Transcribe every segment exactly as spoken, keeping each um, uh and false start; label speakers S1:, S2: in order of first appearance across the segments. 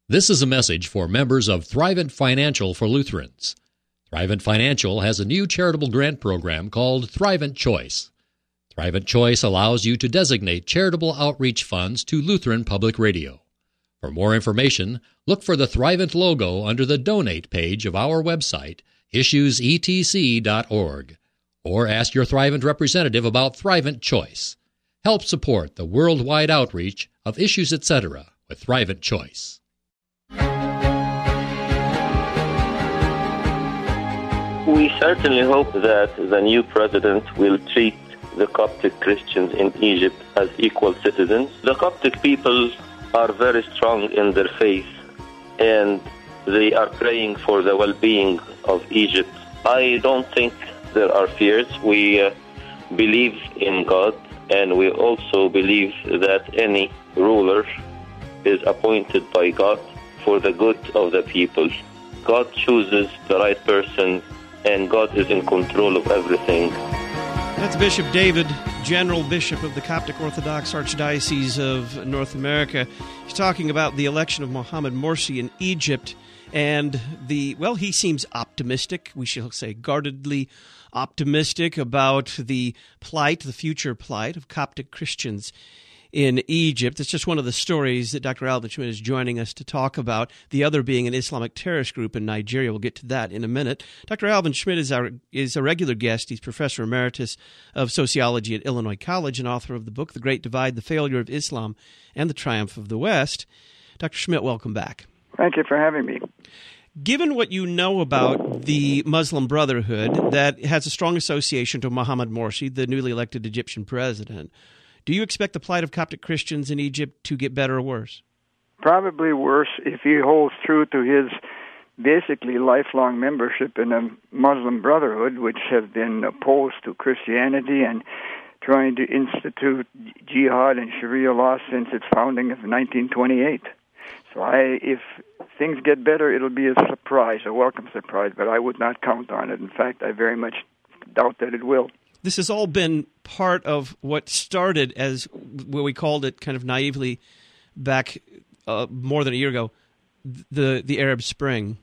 S1: This is a message for members of Thrivent Financial for Lutherans. Thrivent Financial has a new charitable grant program called Thrivent Choice. Thrivent Choice allows you to designate charitable outreach funds to Lutheran Public Radio. For more information, look for the Thrivent logo under the Donate page of our website, issues e t c dot org, or ask your Thrivent representative about Thrivent Choice. Help support the worldwide outreach of Issues et cetera with Thrivent Choice.
S2: We certainly hope that the new president will treat the Coptic Christians in Egypt as equal citizens. The Coptic people are very strong in their faith, and they are praying for the well-being of Egypt. I don't think there are fears. We uh, believe in God, and we also believe that any ruler is appointed by God for the good of the people. God chooses the right person, and God is in control of everything.
S3: That's Bishop David, General Bishop of the Coptic Orthodox Archdiocese of North America. He's talking about the election of Mohamed Morsi in Egypt, and the, well, he seems optimistic, we shall say guardedly optimistic about the plight, the future plight of Coptic Christians in Egypt. It's just one of the stories that Doctor Alvin Schmidt is joining us to talk about, the other being an Islamic terrorist group in Nigeria. We'll get to that in a minute. Doctor Alvin Schmidt is our is a regular guest. He's Professor Emeritus of Sociology at Illinois College and author of the book, The Great Divide, The Failure of Islam and the Triumph of the West. Doctor Schmidt, welcome back.
S4: Thank you for having me.
S3: Given what you know about the Muslim Brotherhood that has a strong association to Mohamed Morsi, the newly elected Egyptian president, do you expect the plight of Coptic Christians in Egypt to get better or worse?
S4: Probably worse if he holds true to his basically lifelong membership in a Muslim Brotherhood, which has been opposed to Christianity and trying to institute jihad and Sharia law since its founding of nineteen twenty-eight. So I, if things get better, it'll be a surprise, a welcome surprise, but I would not count on it. In fact, I very much doubt that it will.
S3: This has all been part of what started as what we called it kind of naively back uh, more than a year ago, the the Arab Spring.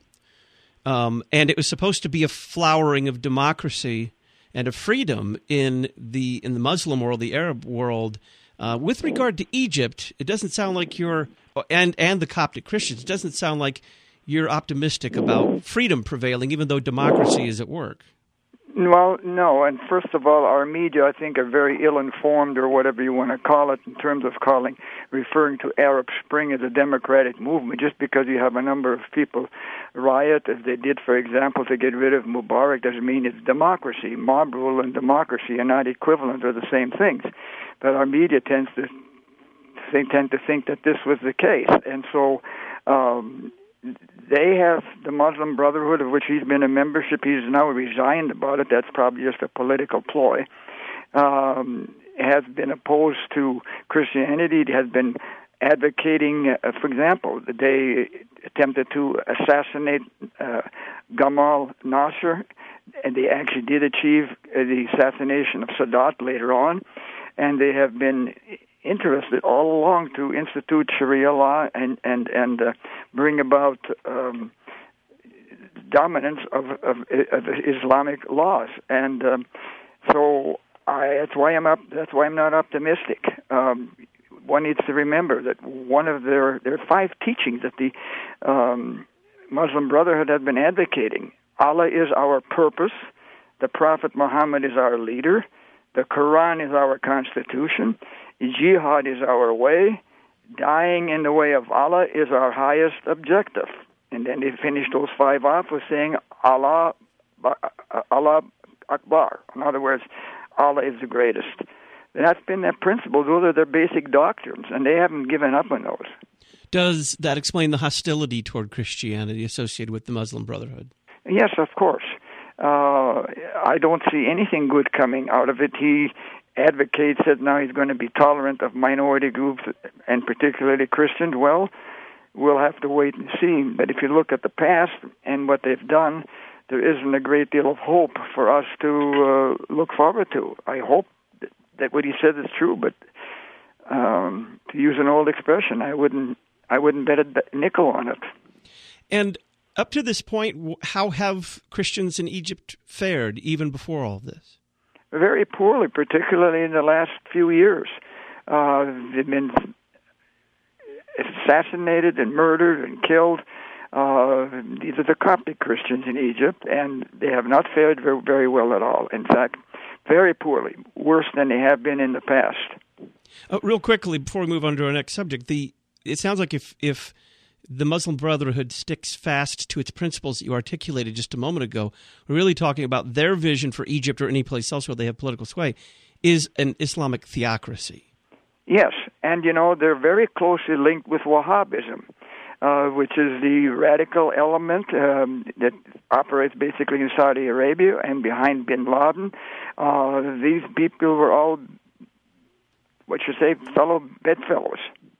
S3: Um, and it was supposed to be a flowering of democracy and of freedom in the in the Muslim world, the Arab world. Uh, with regard to Egypt, it doesn't sound like you're, and, and the Coptic Christians, it doesn't sound like you're optimistic about freedom prevailing, even though democracy is at work.
S4: Well, no, and first of all, our media, I think, are very ill-informed, or whatever you want to call it, in terms of calling, referring to Arab Spring as a democratic movement. Just because you have a number of people riot, as they did, for example, to get rid of Mubarak, doesn't mean it's democracy. Mob rule and democracy are not equivalent or the same things. But our media tends to they tend to think that this was the case, and so. Um, They have the Muslim Brotherhood, of which he's been a membership. He's now resigned about it. That's probably just a political ploy. Um, has been opposed to Christianity. It has been advocating, uh, for example, they attempted to assassinate uh, Gamal Nasser, and they actually did achieve uh, the assassination of Sadat later on. And they have been interested all along to institute Sharia law and and and uh, bring about um, dominance of, of of Islamic laws, and um, so I, that's why I'm up. That's why I'm not optimistic. Um, one needs to remember that one of their there are five teachings that the um, Muslim Brotherhood has been advocating. Allah is our purpose. The Prophet Muhammad is our leader. The Quran is our constitution. Jihad is our way. Dying in the way of Allah is our highest objective. And then they finished those five off with saying, Allah, Allah Akbar. In other words, Allah is the greatest. And that's been their principles. Those are their basic doctrines, and they haven't given up on those.
S3: Does that explain the hostility toward Christianity associated with the Muslim Brotherhood?
S4: Yes, of course. Uh, I don't see anything good coming out of it. He advocates that now he's going to be tolerant of minority groups, and particularly Christians. Well, we'll have to wait and see. But if you look at the past and what they've done, there isn't a great deal of hope for us to uh, look forward to. I hope that what he said is true, but um, to use an old expression, I wouldn't I wouldn't bet a nickel on it.
S3: And up to this point, how have Christians in Egypt fared, even before all this?
S4: Very poorly, particularly in the last few years. Uh, they've been assassinated and murdered and killed. Uh, these are the Coptic Christians in Egypt, and they have not fared very, very well at all. In fact, very poorly, worse than they have been in the past.
S3: Uh, real quickly, before we move on to our next subject, the it sounds like if, if the Muslim Brotherhood sticks fast to its principles that you articulated just a moment ago, we're really talking about their vision for Egypt or any place else where they have political sway, is an Islamic theocracy.
S4: Yes, and you know, they're very closely linked with Wahhabism, uh, which is the radical element um, that operates basically in Saudi Arabia and behind bin Laden. Uh, these people were all, what you say, fellow bedfellows.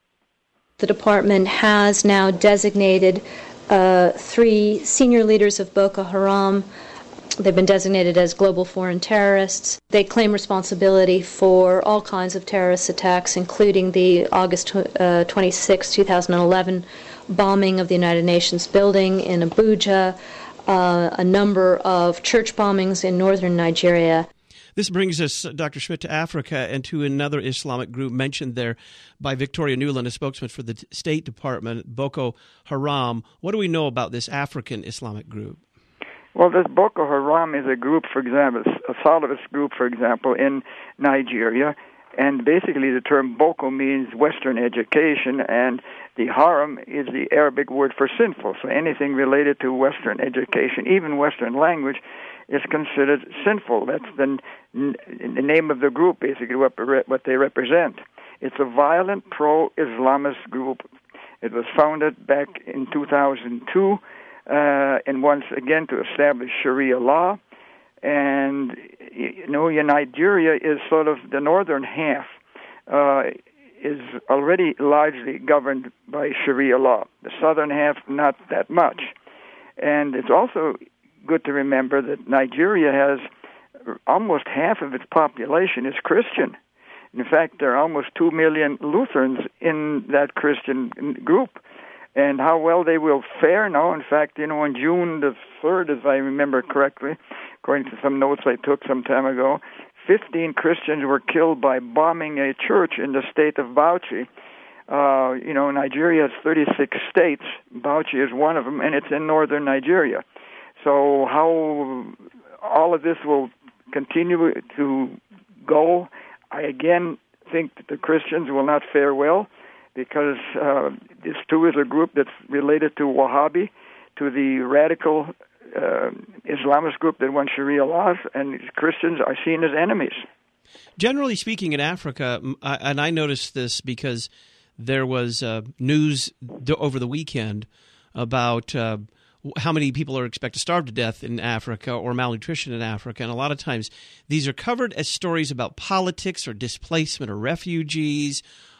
S5: The department has now designated uh, three senior leaders of Boko Haram. They've been designated as global foreign terrorists. They claim responsibility for all kinds of terrorist attacks, including the August uh, twenty-sixth, twenty eleven bombing of the United Nations building in Abuja, uh, a number of church bombings in northern Nigeria.
S3: This brings us, Doctor Schmidt, to Africa and to another Islamic group mentioned there by Victoria Nuland, a spokesman for the State Department, Boko Haram. What do we know about this African Islamic group?
S4: Well, this Boko Haram is a group, for example, a Salafist group, for example, in Nigeria. And basically the term Boko means Western education, and the haram is the Arabic word for sinful. So anything related to Western education, even Western language, is considered sinful. That's the, the name of the group, basically, what, what they represent. It's a violent pro-Islamist group. It was founded back in two thousand two, uh, and once again to establish Sharia law. And, you know, Nigeria is sort of the northern half, uh, is already largely governed by Sharia law. The southern half, not that much. And it's also good to remember that Nigeria has almost half of its population is Christian. In fact, there are almost two million Lutherans in that Christian group. And how well they will fare now, in fact, you know, on June the third, as I remember correctly, according to some notes I took some time ago, fifteen Christians were killed by bombing a church in the state of Bauchi. Uh, you know, Nigeria has thirty-six states. Bauchi is one of them, and it's in northern Nigeria. So how all of this will continue to go, I again think that the Christians will not fare well, because uh, this too is a group that's related to Wahhabi, to the radical uh, Islamist group that wants Sharia laws, and Christians are seen as enemies.
S3: Generally speaking, in Africa, and I noticed this because there was uh, news over the weekend about uh, how many people are expected to starve to death in Africa or malnutrition in Africa. And a lot of times these are covered as stories about politics or displacement or refugees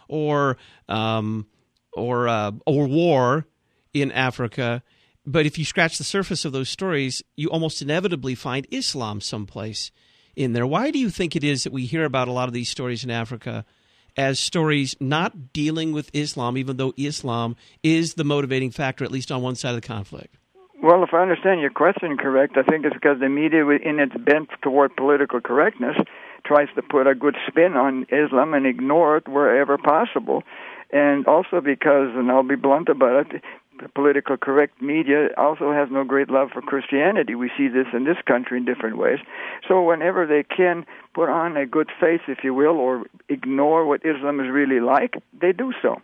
S3: or um, or uh, or war in Africa. But if you scratch the surface of those stories, you almost inevitably find Islam someplace in there. Why do you think it is that we hear about a lot of these stories in Africa as stories not dealing with Islam, even though Islam is the motivating factor, at least on one side of the conflict?
S4: Well, if I understand your question correct, I think it's because the media, in its bent toward political correctness, tries to put a good spin on Islam and ignore it wherever possible. And also because, and I'll be blunt about it, the political correct media also has no great love for Christianity. We see this in this country in different ways. So whenever they can put on a good face, if you will, or ignore what Islam is really like, they do so.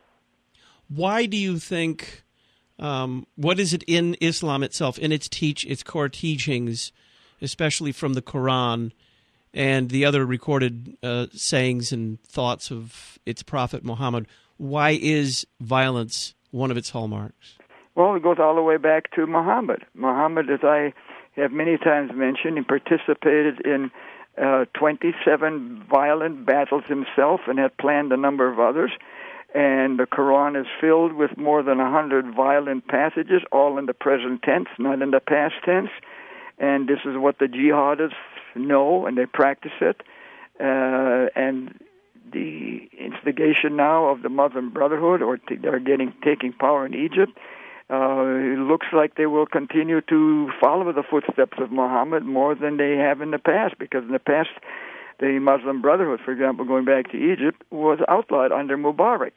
S3: Why do you think, um, what is it in Islam itself, in its teach, its core teachings, especially from the Quran and the other recorded uh, sayings and thoughts of its prophet Muhammad, why is violence one of its hallmarks?
S4: Well, it goes all the way back to Muhammad. Muhammad, as I have many times mentioned, he participated in uh, twenty-seven violent battles himself and had planned a number of others. And the Quran is filled with more than one hundred violent passages, all in the present tense, not in the past tense. And this is what the jihadists know, and they practice it. Uh, and the instigation now of the Muslim Brotherhood, or t- they're getting taking power in Egypt. Uh, it looks like they will continue to follow the footsteps of Muhammad more than they have in the past, because in the past, the Muslim Brotherhood, for example, going back to Egypt, was outlawed under Mubarak.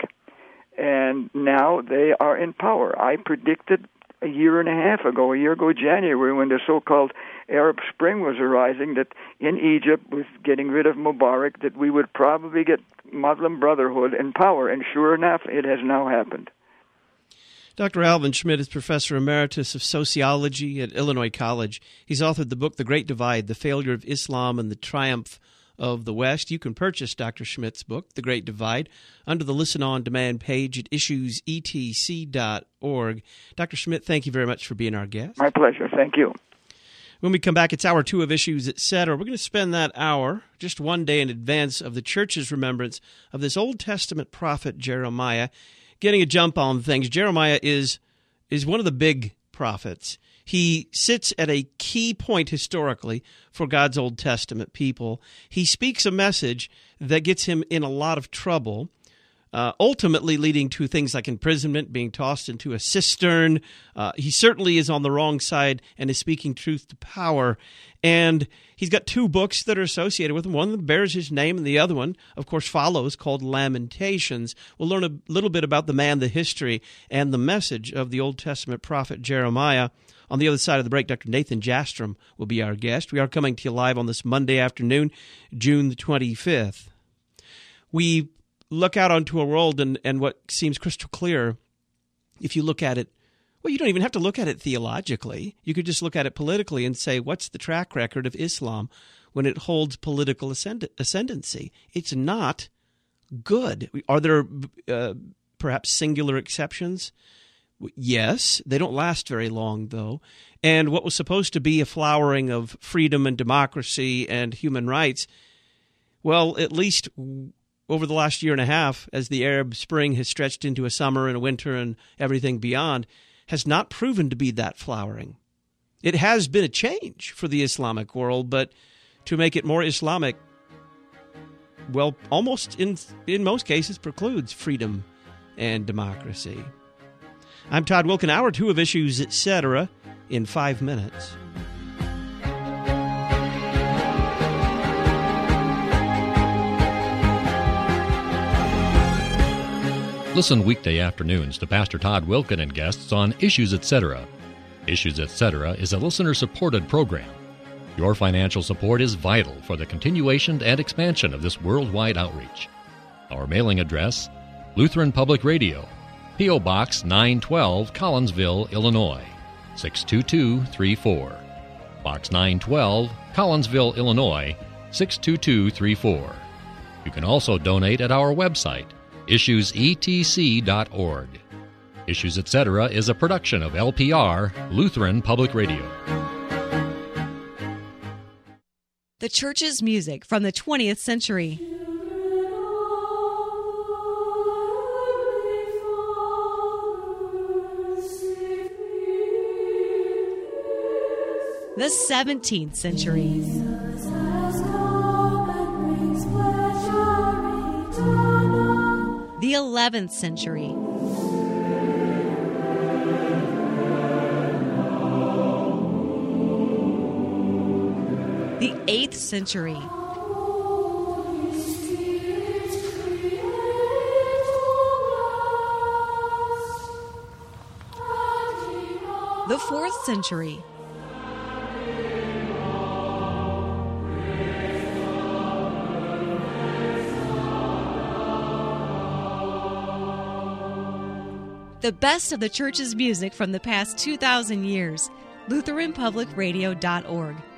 S4: And now they are in power. I predicted a year and a half ago, a year ago January, when the so-called Arab Spring was arising, that in Egypt, with getting rid of Mubarak, that we would probably get Muslim Brotherhood in power. And sure enough, it has now happened.
S3: Doctor Alvin Schmidt is Professor Emeritus of Sociology at Illinois College. He's authored the book The Great Divide, The Failure of Islam and the Triumph of the West. You can purchase Doctor Schmidt's book, The Great Divide, under the Listen On Demand page at issues e t c dot org. Doctor Schmidt, thank you very much for being our guest.
S4: My pleasure. Thank you.
S3: When we come back, it's hour two of Issues, et cetera. We're going to spend that hour, just one day in advance of the church's remembrance of this Old Testament prophet Jeremiah, getting a jump on things. Jeremiah is is one of the big prophets. He sits at a key point historically for God's Old Testament people. He speaks a message that gets him in a lot of trouble, uh, ultimately leading to things like imprisonment, being tossed into a cistern. Uh, he certainly is on the wrong side and is speaking truth to power. And he's got two books that are associated with him. One that bears his name, and the other one, of course, follows, called Lamentations. We'll learn a little bit about the man, the history, and the message of the Old Testament prophet Jeremiah. On the other side of the break, Doctor Nathan Jastrom will be our guest. We are coming to you live on this Monday afternoon, June the twenty-fifth. We look out onto a world, and, and what seems crystal clear, if you look at it, well, you don't even have to look at it theologically. You could just look at it politically and say, what's the track record of Islam when it holds political ascend- ascendancy? It's not good. Are there uh, perhaps singular exceptions? Yes. They don't last very long, though. And what was supposed to be a flowering of freedom and democracy and human rights, well, at least over the last year and a half, as the Arab Spring has stretched into a summer and a winter and everything beyond, has not proven to be that flowering. It has been a change for the Islamic world, but to make it more Islamic, well, almost in in most cases precludes freedom and democracy. I'm Todd Wilken, hour two of Issues, et cetera, in five minutes.
S1: Listen weekday afternoons to Pastor Todd Wilken and guests on Issues, et cetera. Issues, et cetera is a listener-supported program. Your financial support is vital for the continuation and expansion of this worldwide outreach. Our mailing address, Lutheran Public Radio, P O. Box nine twelve, Collinsville, Illinois, six two two three four. Box nine twelve, Collinsville, Illinois, six two two three four. You can also donate at our website, issues e t c dot org. Issues, et cetera is a production of L P R, Lutheran Public Radio.
S6: The church's music from the twentieth century. The seventeenth century. The eleventh century. The eighth century. The fourth century. The best of the church's music from the past two thousand years. Lutheran Public Radio dot org.